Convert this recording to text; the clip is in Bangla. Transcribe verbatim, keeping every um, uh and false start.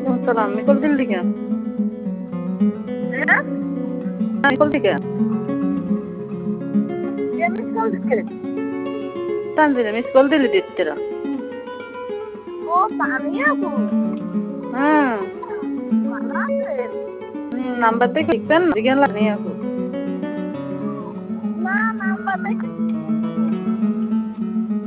ওয়ালাইকুম আসসালাম। মিস কল দিলি কেন? হ্যাঁ? মিস কল দিলি কেন? কে মিস কল দিচ্ছে? তানজিলা মিস কল দিলি দিতেরা। ও তানিয়া আপু। হুম। ভালো আছেন? হুম নাম্বার থেকে লিখবেন জিজ্ঞান লাগনি আপু।